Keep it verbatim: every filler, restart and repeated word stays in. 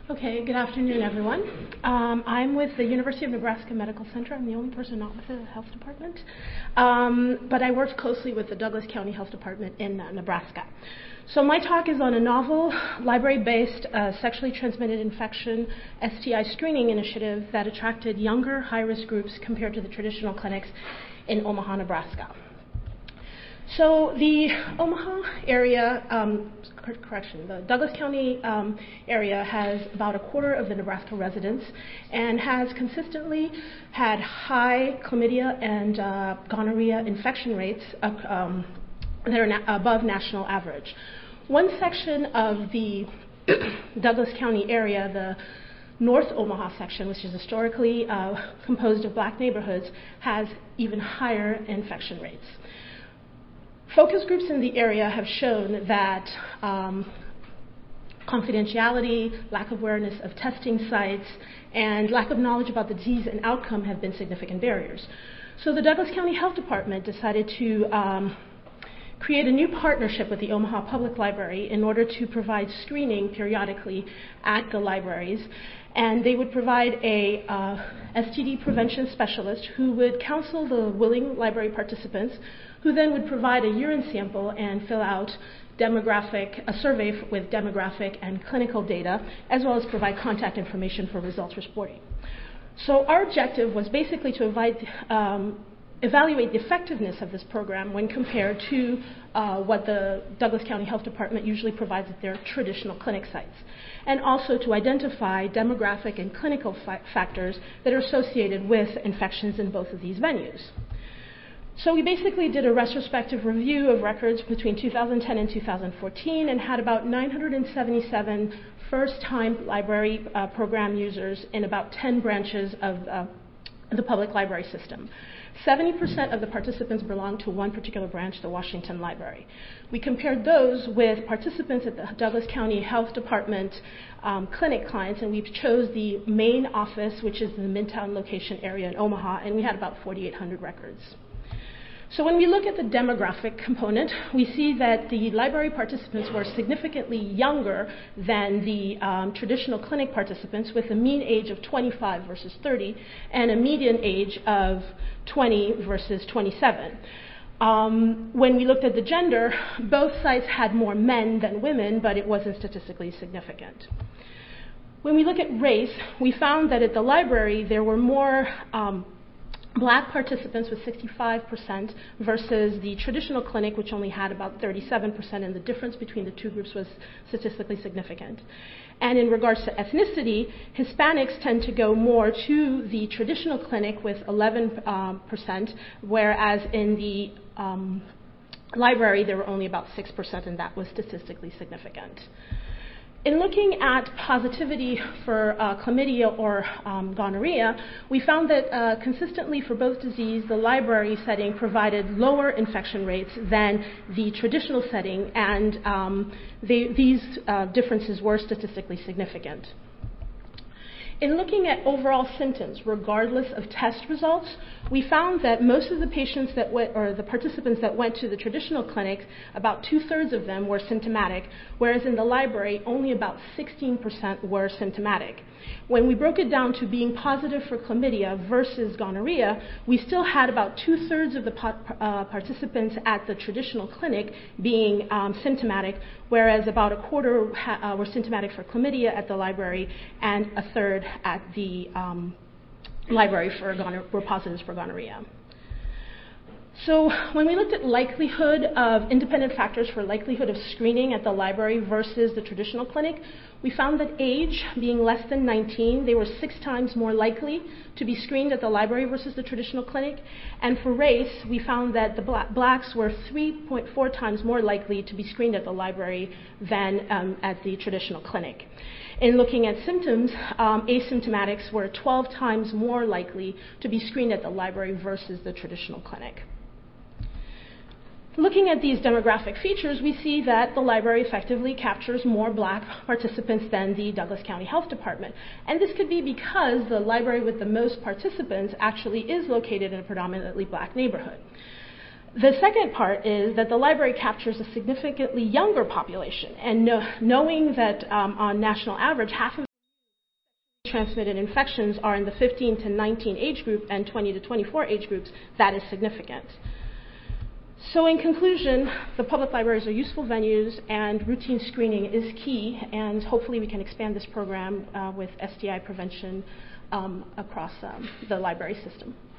Okay, good afternoon, everyone. Um, I'm with the University of Nebraska Medical Center. I'm the only person not with the health department, um, but I worked closely with the Douglas County Health Department in uh, Nebraska. So my talk is on a novel, library-based uh, sexually transmitted infection S T I screening initiative that attracted younger, high-risk groups compared to the traditional clinics in Omaha, Nebraska. So the Omaha area, um, correction, the Douglas County um, area has about a quarter of the Nebraska residents and has consistently had high chlamydia and uh, gonorrhea infection rates uh, um, that are na- above national average. One section of the Douglas County area, the North Omaha section, which is historically uh, composed of black neighborhoods, has even higher infection rates. Focus groups in the area have shown that um, confidentiality, lack of awareness of testing sites, and lack of knowledge about the disease and outcome have been significant barriers. So the Douglas County Health Department decided to um, create a new partnership with the Omaha Public Library in order to provide screening periodically at the libraries. And they would provide a uh, S T D prevention specialist who would counsel the willing library participants, who then would provide a urine sample and fill out demographic, a survey f- with demographic and clinical data, as well as provide contact information for results reporting. So our objective was basically to invite, um, evaluate the effectiveness of this program when compared to uh, what the Douglas County Health Department usually provides at their traditional clinic sites, and also to identify demographic and clinical fa- factors that are associated with infections in both of these venues. So we basically did a retrospective review of records between two thousand ten and two thousand fourteen and had about nine hundred seventy-seven first-time library uh, program users in about ten branches of uh, the public library system. seventy percent of the participants belonged to one particular branch, the Washington Library. We compared those with participants at the Douglas County Health Department um, clinic clients, and we chose the main office, which is the Midtown location area in Omaha, and we had about forty-eight hundred records. So when we look at the demographic component, we see that the library participants were significantly younger than the um, traditional clinic participants, with a mean age of twenty-five versus thirty and a median age of twenty versus twenty-seven. Um, when we looked at the gender, both sites had more men than women, but it wasn't statistically significant. When we look at race, we found that at the library there were more um, black participants with sixty-five percent versus the traditional clinic, which only had about thirty-seven percent, and the difference between the two groups was statistically significant. And in regards to ethnicity, Hispanics tend to go more to the traditional clinic with eleven percent, um, whereas in the um, library there were only about six percent, and that was statistically significant. In looking at positivity for uh, chlamydia or um, gonorrhea, we found that uh, consistently for both disease, the library setting provided lower infection rates than the traditional setting, and um, they, these uh, differences were statistically significant. In looking at overall symptoms, regardless of test results, we found that most of the patients that went, or the participants that went to the traditional clinic, about two-thirds of them were symptomatic, whereas in the library, only about sixteen percent were symptomatic. When we broke it down to being positive for chlamydia versus gonorrhea, we still had about two-thirds of the po- uh, participants at the traditional clinic being um, symptomatic, whereas about a quarter ha- uh, were symptomatic for chlamydia at the library, and a third at the um, library for gonor- were positives for gonorrhea. So when we looked at likelihood of independent factors for likelihood of screening at the library versus the traditional clinic, we found that age, being less than nineteen, they were six times more likely to be screened at the library versus the traditional clinic. And for race, we found that the bla- blacks were three point four times more likely to be screened at the library than um, at the traditional clinic. In looking at symptoms, um, asymptomatics were twelve times more likely to be screened at the library versus the traditional clinic. Looking at these demographic features, we see that the library effectively captures more black participants than the Douglas County Health Department. And this could be because the library with the most participants actually is located in a predominantly black neighborhood. The second part is that the library captures a significantly younger population, and know, knowing that um, on national average, half of transmitted infections are in the fifteen to nineteen age group and twenty to twenty-four age groups, that is significant. So in conclusion, the public libraries are useful venues and routine screening is key, and hopefully we can expand this program uh, with S T I prevention um, across um, the library system.